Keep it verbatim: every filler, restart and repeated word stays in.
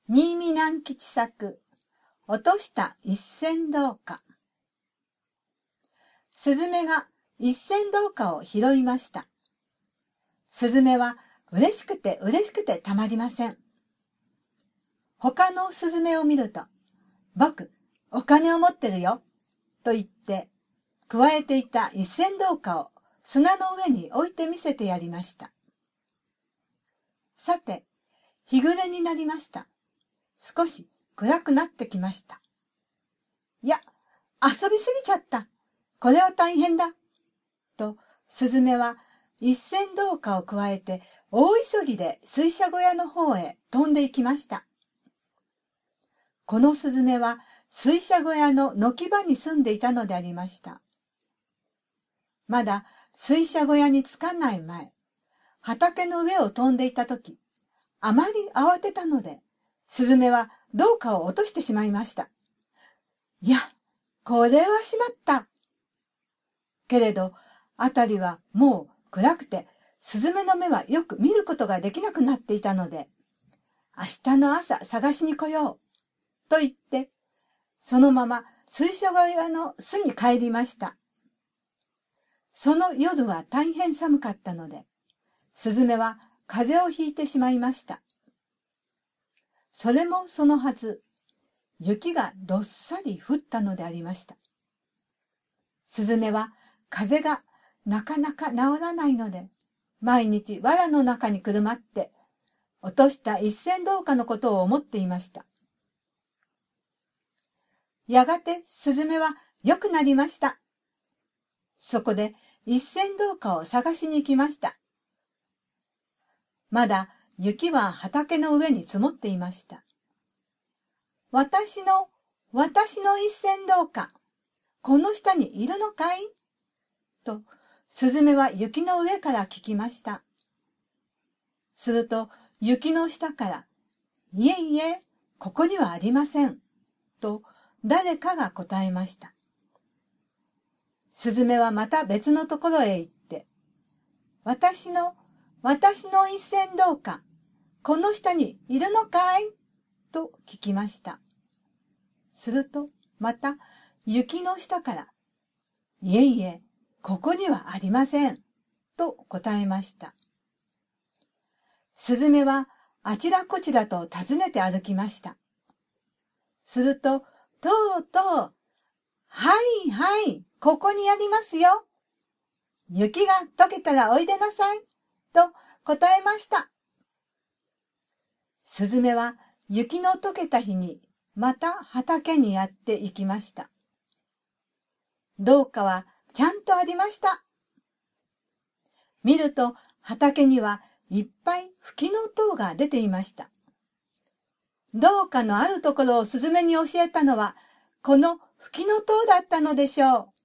新見南吉作、落とした一銭銅貨。スズメが一銭銅貨を拾いました。スズメは嬉しくて嬉しくてたまりません。他のスズメを見ると、僕、お金を持ってるよ、と言って、くわえていた一銭銅貨を砂の上に置いてみせてやりました。さて、日暮れになりました。少し暗くなってきました。いや、遊びすぎちゃった。これは大変だ。と、スズメは一銭銅貨をくわえて大急ぎで水車小屋の方へ飛んで行きました。このスズメは水車小屋の軒場に住んでいたのでありました。まだ水車小屋に着かない前、畑の上を飛んでいたとき、あまり慌てたので、スズメは銅貨を落としてしまいました。いや、これはしまった。けれど、あたりはもう暗くて、スズメの目はよく見ることができなくなっていたので、明日の朝探しに来よう、と言って、そのまま水車小屋の巣に帰りました。その夜は大変寒かったので、スズメは風邪をひいてしまいました。それもそのはず、雪がどっさり降ったのでありました。スズメは風邪がなかなか治らないので、毎日藁の中にくるまって、落とした一銭銅貨のことを思っていました。やがてスズメは良くなりました。そこで一銭銅貨を探しに行きました。まだ雪は畑の上に積もっていました。私の、私の一銭銅貨、この下にいるのかい？と、スズメは雪の上から聞きました。すると、雪の下から、いえいえ、ここにはありません。と、誰かが答えました。スズメはまた別のところへ行って、私の、私の一銭銅貨、この下にいるのかい？と聞きました。すると、また、雪の下から、いえいえ、ここにはありません。と答えました。スズメはあちらこちらと尋ねて歩きました。すると、とうとう、はいはい、ここにありますよ。雪が溶けたらおいでなさい。と答えました。スズメは雪の溶けた日にまた畑にやって行きました。銅貨はちゃんとありました。見ると畑にはいっぱい吹きの塔が出ていました。銅貨のあるところをスズメに教えたのはこの吹きの塔だったのでしょう。